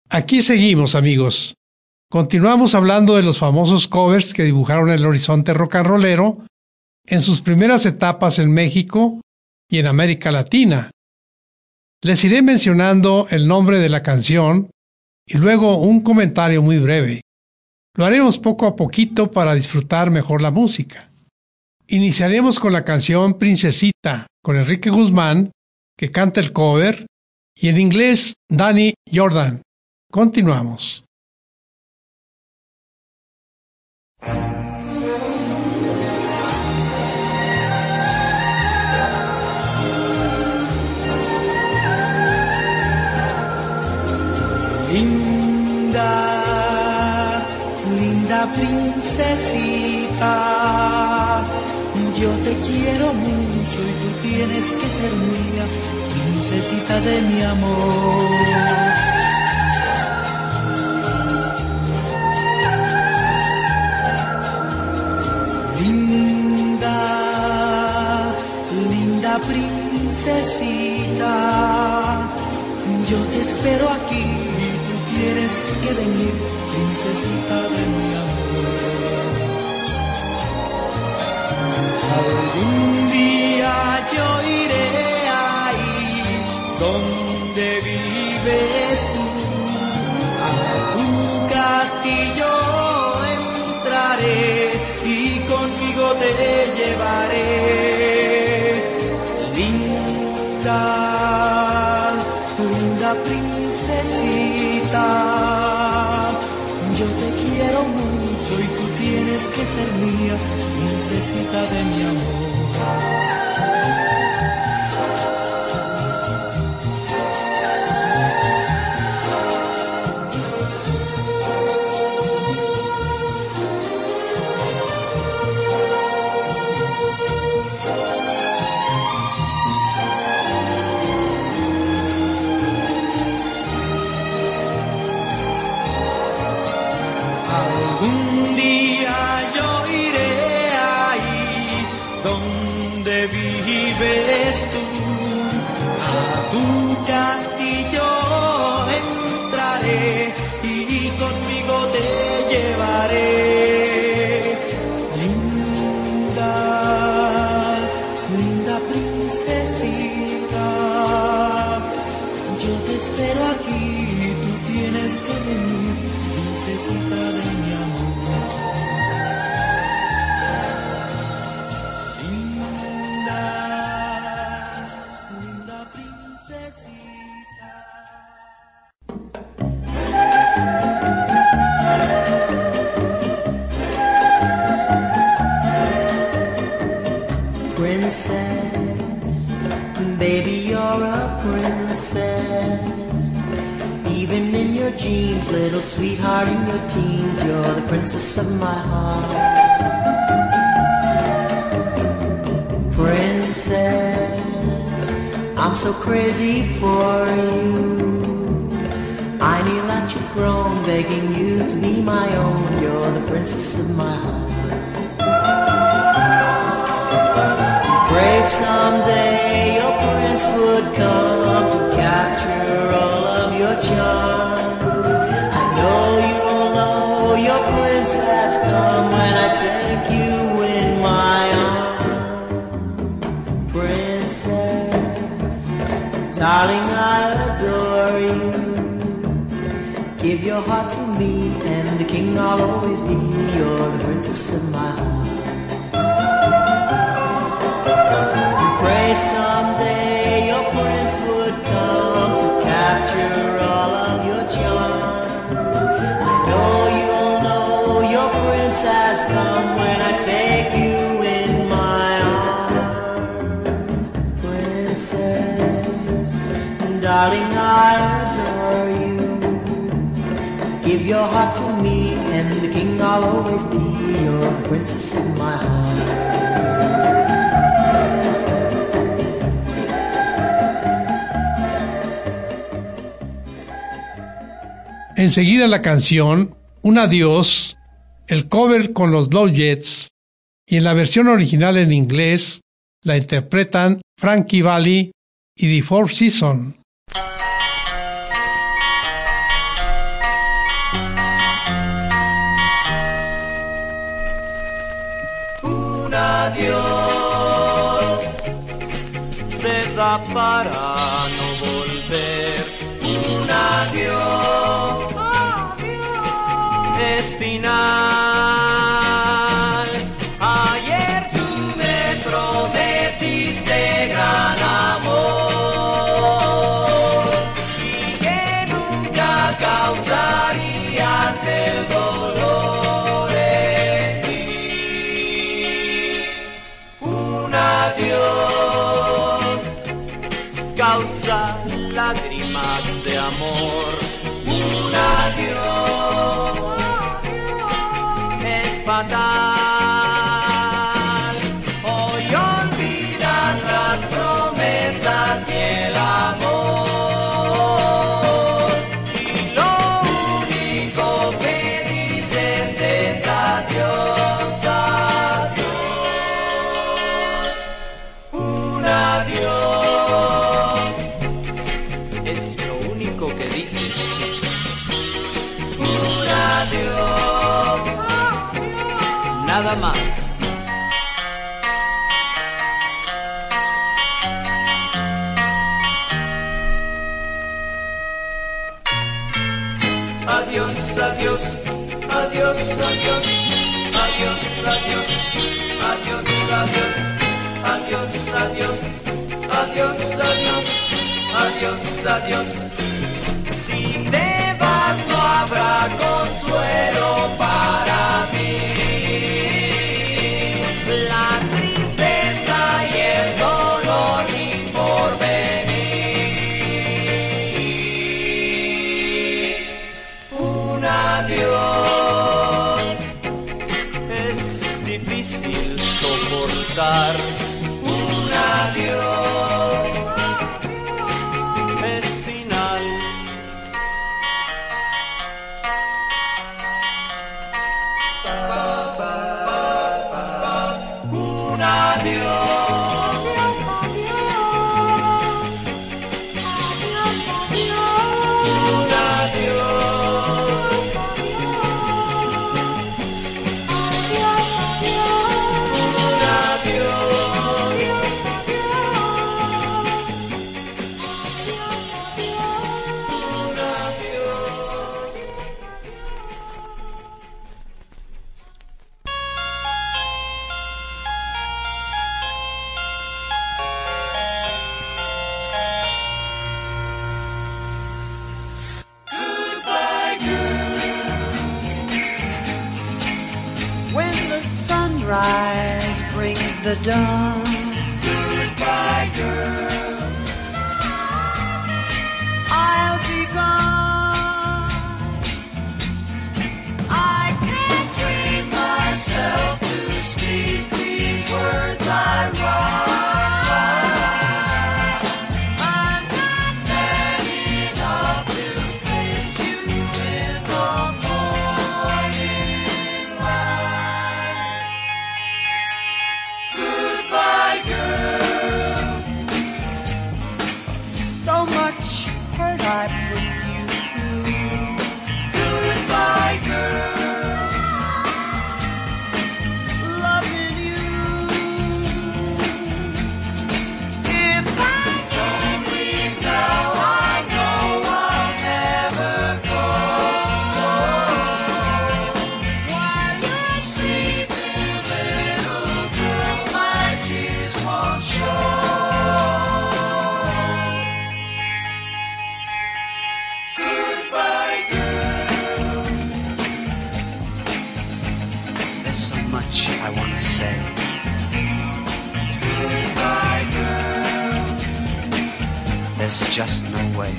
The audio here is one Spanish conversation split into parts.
Aquí seguimos, amigos. Continuamos hablando de los famosos covers que dibujaron el horizonte rock and rollero en sus primeras etapas en México y en América Latina. Les iré mencionando el nombre de la canción y luego un comentario muy breve. Lo haremos poco a poquito para disfrutar mejor la música. Iniciaremos con la canción Princesita, con Enrique Guzmán, que canta el cover, y en inglés Danny Jordan. Continuamos. Linda, linda princesita, yo te quiero mucho y tú tienes que ser mía, princesita de mi amor. Linda, linda princesita, yo te espero aquí y tú tienes que venir, princesita de mi amor. Algún día yo iré ahí donde vives tú, a tu castillo entraré y conmigo te llevaré. Linda, linda princesita, yo te quiero mucho y tú tienes que ser mía, princesita de mi amor. Algún día yo iré ahí donde vives tú, a tu castillo entraré y conmigo te llevaré. Linda, linda princesita, yo te espero aquí y tú tienes que venir, princesita de mi amor. Linda, linda princesita. Princess, baby, you're a princess. Even in your jeans, little sweetheart in your teens, you're the princess of my heart. Princess, I'm so crazy for you. I kneel at your throne, begging you to be my own. You're the princess of my heart. Prayed someday your prince would come to capture all of your charm. I know you'll know your prince has come when I take you in my arms. Princess, darling, I adore you. Give your heart to me and the king I'll always be. You're the princess of my heart. Prayed someday your prince would come to capture all of your charm. I know you'll know your prince has come when I take you in my arms. Princess, darling, I adore you. Give your heart to me and the king I'll always be. You're the princess of my heart. Enseguida la canción Un Adiós, el cover con los Love Jets, y en la versión original en inglés la interpretan Frankie Valli y The Four Seasons. se da para no volver. Un adiós es final. Ayer tú me prometiste gran amor y que nunca causarías el dolor en mí. Un adiós causa lágrimas de amor. Un adiós es fatal. Hoy olvidas las promesas y el amor y lo único que dices es adiós, adiós. Un adiós es lo único que dices. Un adiós, nada más. Adiós, adiós, adiós, adiós, adiós, adiós, adiós, adiós, adiós, adiós, adiós, adiós, adiós, adiós. Si te vas no habrá consuelo para mí. La tristeza y el dolor ni por venir. Un adiós es difícil soportar. Un adiós es final. Un adiós. Un adiós. Un When the sunrise brings the dawn, Goodbye, girl. I'll be gone. I can't bring myself to speak these words I write. I'm not man enough to face you in the morning light. Goodbye, girl. So much hurt I put you through. Goodbye, girl. Loving you. If I Don't leave now, I know I'll never go. while you're Sleeping, little girl, my tears won't show. Goodbye, girl. there's so much I want to say. Goodbye, girl. There's just no way.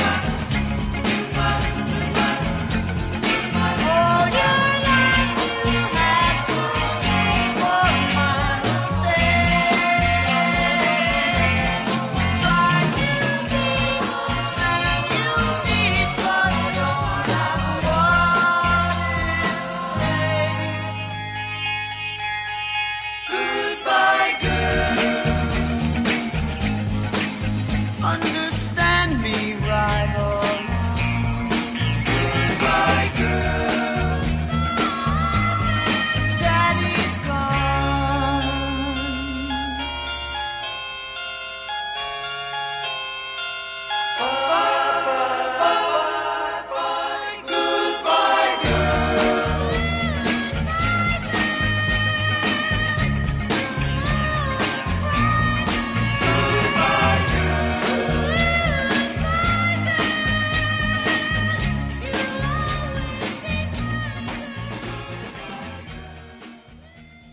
Oh, your life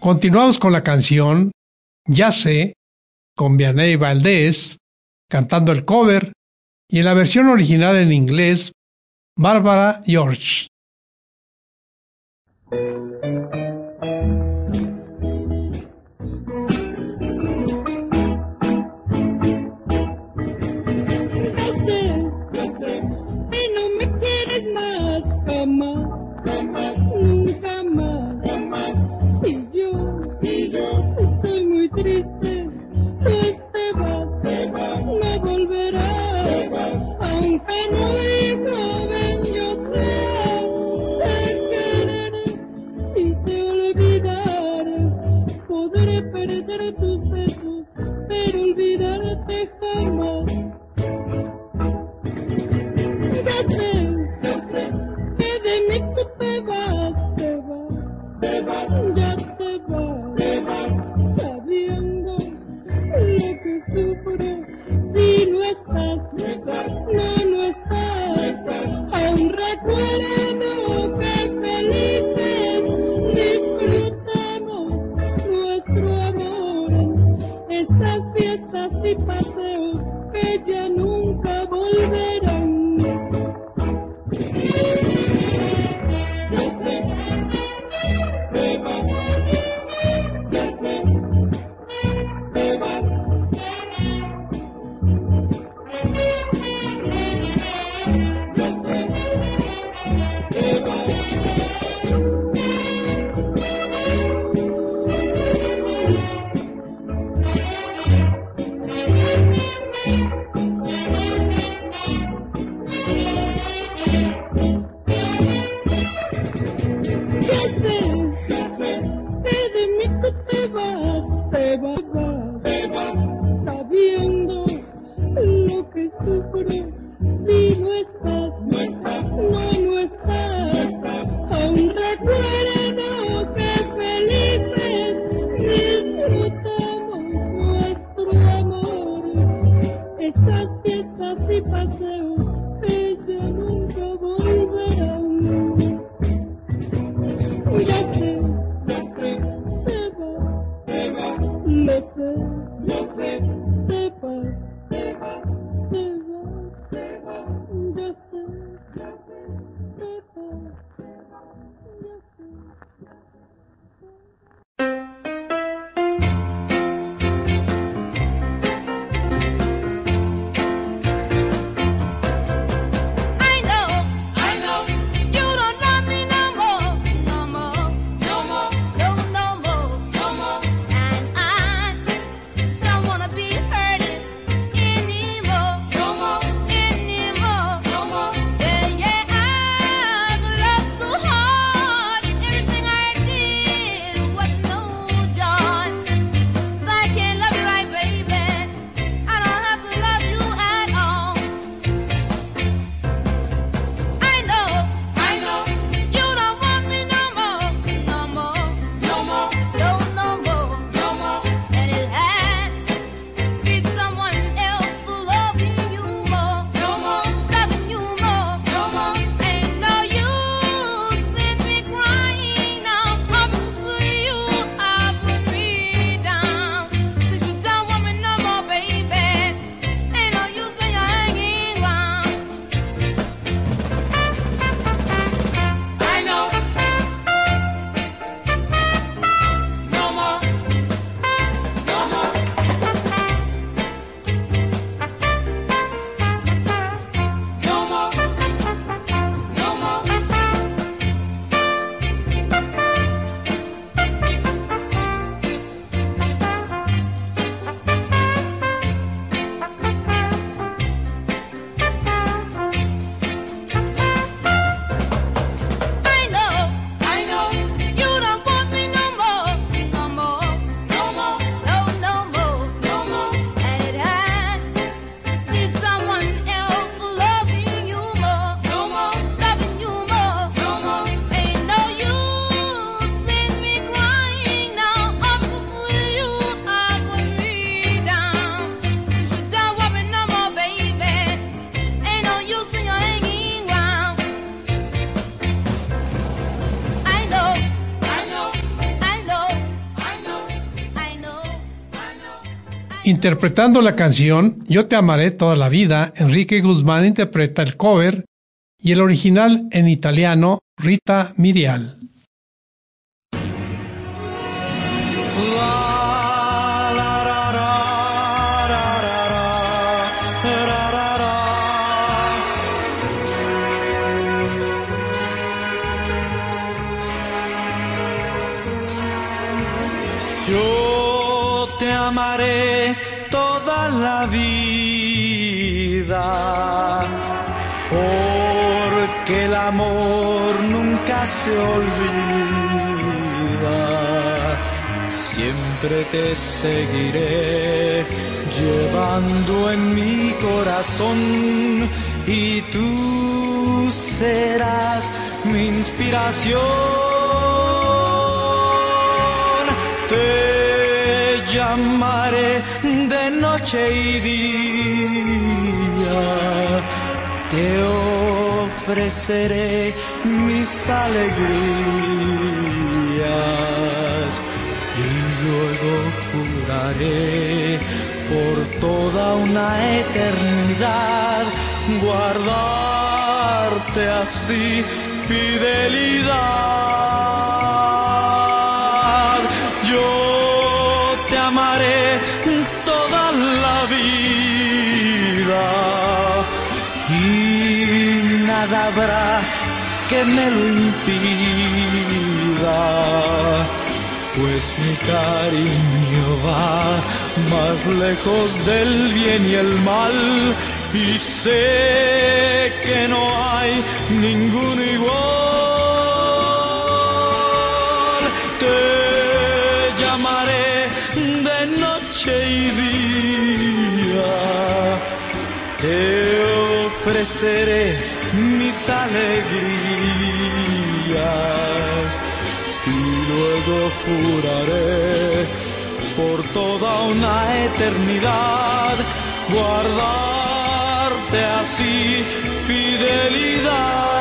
Continuamos con la canción Ya sé, con Vianney Valdés, cantando el cover, y en la versión original en inglés, Barbara George. Ya sé, que no me quieres más, jamás, jamás, nunca más, jamás. Y yo estoy muy triste, pues te vas, no volverás, aunque muy joven yo sea, te quereré y te olvidaré, podré perder tus besos, pero olvidarte jamás. Ya sé, que de mí tú te vas, ya te vas, sabiendo lo que sufro, si no estás, no estás, aún recuerdo que felices disfrutamos nuestro amor, esas fiestas y paseos que ya nunca volverán. Ya sé, te vas, ya sé, te vas. Ya sé, te vas. Ya sé, que de mí tú te vas, sabiendo lo que sufro, si no estás, no estás, aún recuerdo que felices disfrutamos nuestro amor, esas fiestas y paseos que ya nunca volverán. Ya sé, te vas, lo sé, te vas, ya sé, te vas, ya sé. I know you don't love me no more, Interpretando la canción Yo te amaré toda la vida, Enrique Guzmán interpreta el cover y el original en italiano, Rita Mirial. Yo te amaré toda la vida, porque el amor nunca se olvida. Siempre te seguiré llevando en mi corazón y tú serás mi inspiración. Te llamaré de noche y día, te ofreceré mis alegrías y luego juraré por toda una eternidad guardarte así fidelidad. Yo te amaré toda la vida y nada habrá que me lo impida, pues mi cariño va más lejos del bien y el mal y sé que no hay ninguno igual. Te llamaré de noche y día, te ofreceré mis alegrías y luego juraré por toda una eternidad guardarte así fidelidad.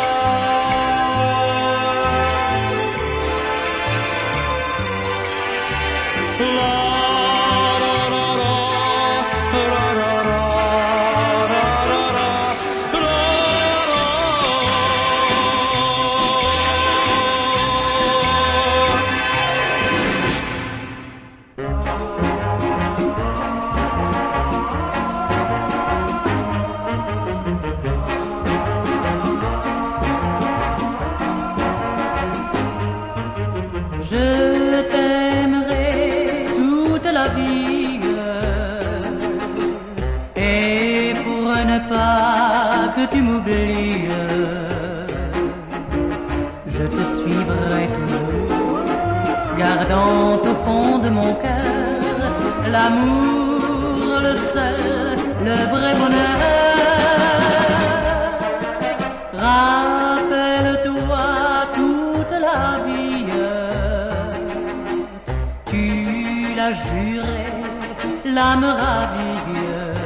Je t'aimerai toute la vie et pour ne pas que tu m'oublies, je te suivrai toujours, gardant au fond de mon cœur l'amour, le seul, le vrai bonheur. Rappelle-toi toute la vie, tu l'as juré, l'âme ravie,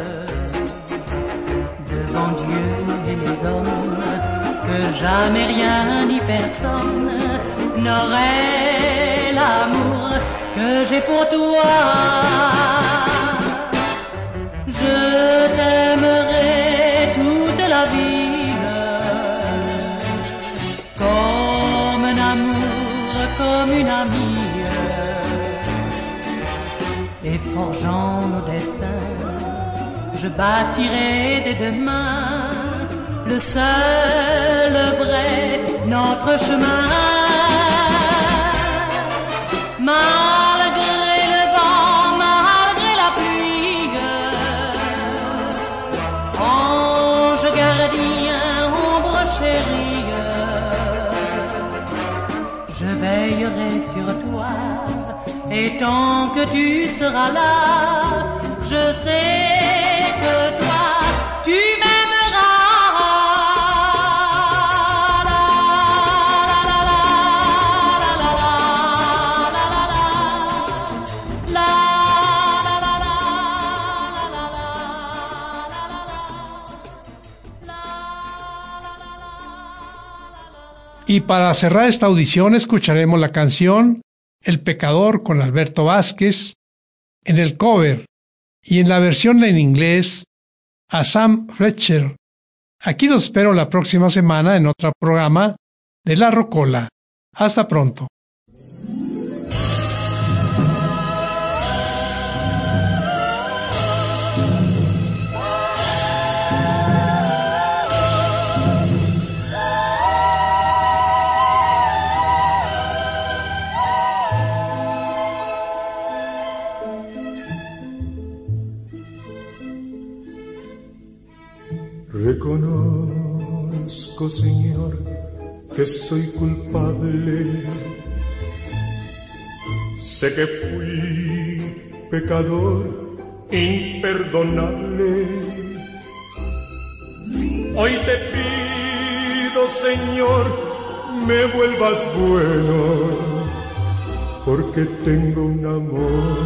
devant Dieu et les hommes, que jamais rien ni personne n'aurait l'amour que j'ai pour toi. Je t'aimerai toute la vie, comme un amour, comme une amie, et forgeant nos destins, je bâtirai dès demain le seul vrai, notre chemin. Malgré le vent, malgré la pluie, ange gardien, ombre chérie, je veillerai sur toi, et tant que tu seras là, je sais que toi, tu m'aimeras. Y para cerrar esta audición escucharemos la canción El Pecador con Alberto Vázquez en el cover y en la versión en inglés a Sam Fletcher. Aquí los espero la próxima semana en otro programa de La Rocola. Hasta pronto. Reconozco, Señor, que soy culpable. Sé que fui pecador imperdonable. Hoy te pido, Señor, me vuelvas bueno, porque tengo un amor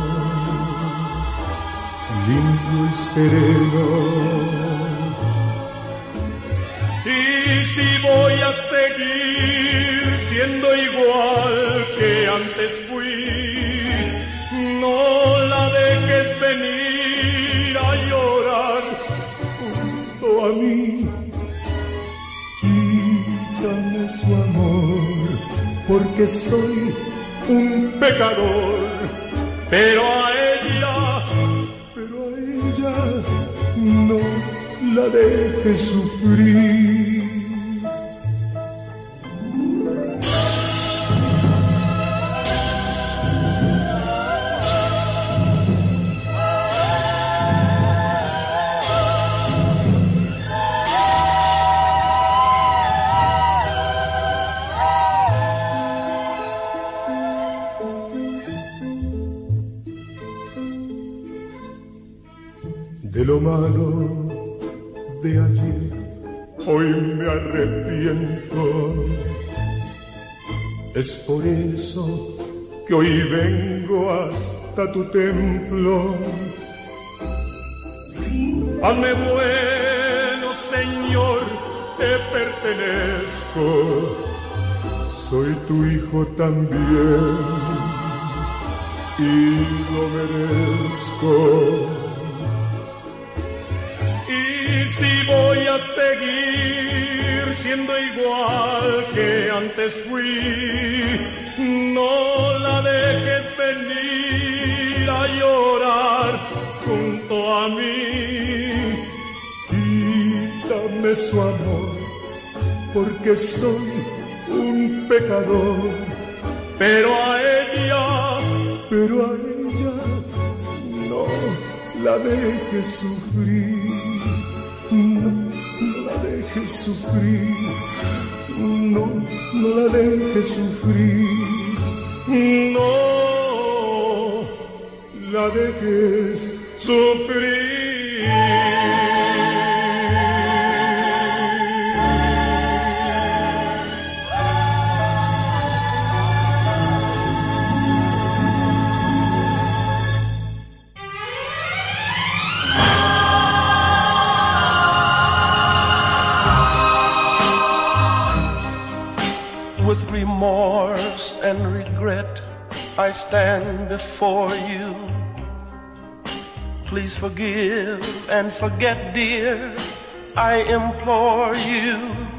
limpio y sereno. Y si voy a seguir siendo igual que antes fui, no la dejes venir a llorar junto a mí. Quítame su amor, porque soy un pecador, pero a ella no la dejes sufrir. De lo malo de ayer, hoy me arrepiento. Es por eso que hoy vengo hasta tu templo. Hazme bueno, Señor, te pertenezco. Soy tu hijo también y lo merezco. Y si voy a seguir siendo igual que antes fui, no la dejes venir a llorar junto a mí. Quítame su amor, porque soy un pecador, pero a ella no la dejes sufrir. No la dejes sufrir, no la dejes sufrir, no la dejes sufrir. With remorse and regret, I stand before you. Please forgive and forget, dear, I implore you.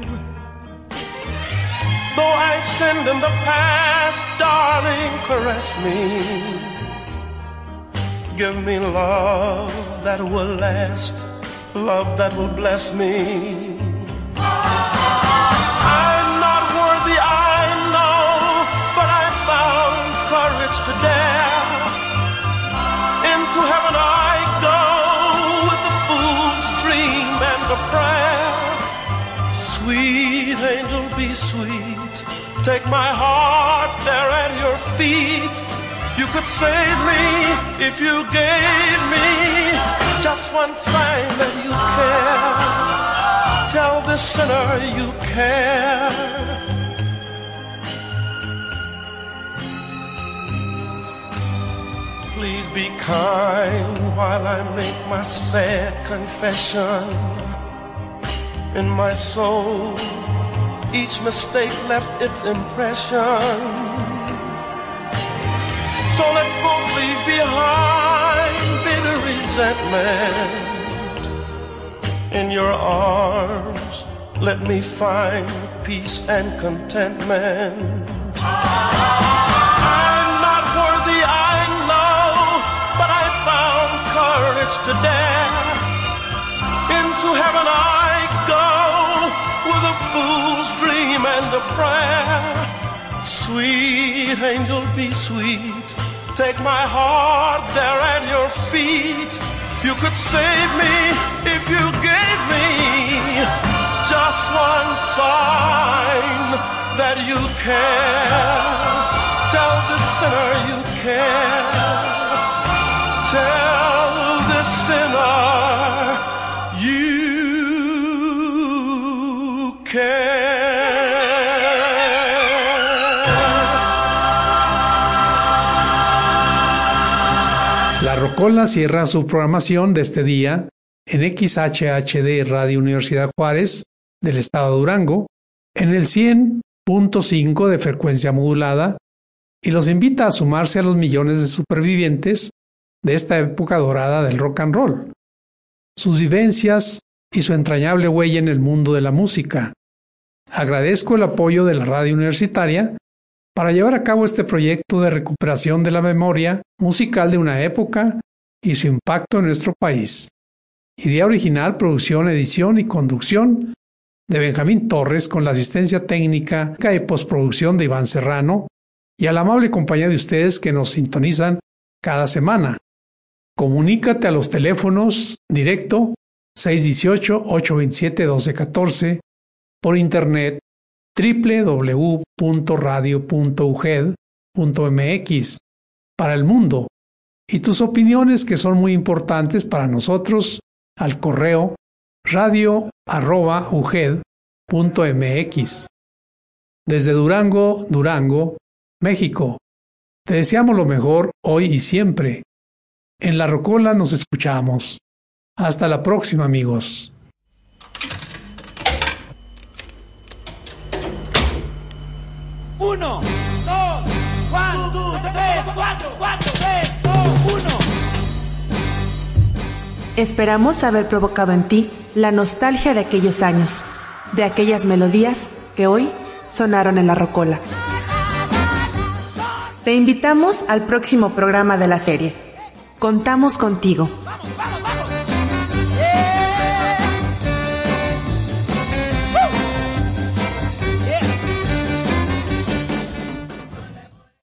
Though I've sinned in the past, darling, caress me. Give me love that will last, love that will bless me. To dare. Into heaven I go with the fool's dream and a prayer. Sweet angel, be sweet. Take my heart there at your feet. You could save me if you gave me just one sign that you care. Tell the sinner you care. Please be kind while I make my sad confession. In my soul, each mistake left its impression. So let's both leave behind bitter resentment. resentment. In your arms, let me find peace and contentment. I'm not worthy, I know, but I found courage to dare. Into heaven I go with a fool's dream and a prayer. Sweet angel, be sweet. Take my heart there at your feet. You could save me if you gave me just one sign that you care. Tell the sinner you care. Tell the sinner you care. La Rocola cierra su programación de este día en XHHD Radio Universidad Juárez del estado de Durango, en el 100.5 de frecuencia modulada, y los invita a sumarse a los millones de supervivientes de esta época dorada del rock and roll, sus vivencias y su entrañable huella en el mundo de la música. Agradezco el apoyo de la radio universitaria para llevar a cabo este proyecto de recuperación de la memoria musical de una época y su impacto en nuestro país. Idea original, producción, edición y conducción de Benjamín Torres, con la asistencia técnica y postproducción de Iván Serrano, y a la amable compañía de ustedes que nos sintonizan cada semana. Comunícate a los teléfonos directo 618-827-1214, por internet www.radio.uged.mx para el mundo, y tus opiniones, que son muy importantes para nosotros, al correo radio@uged.mx. Desde Durango, Durango, México, te deseamos lo mejor hoy y siempre. En La Rocola nos escuchamos. Hasta la próxima, amigos. Uno, dos, cuatro, tres, cuatro, tres, dos, uno. Esperamos haber provocado en ti la nostalgia de aquellos años, de aquellas melodías que hoy sonaron en La Rocola. Te invitamos al próximo programa de la serie. Contamos contigo. ¡Vamos!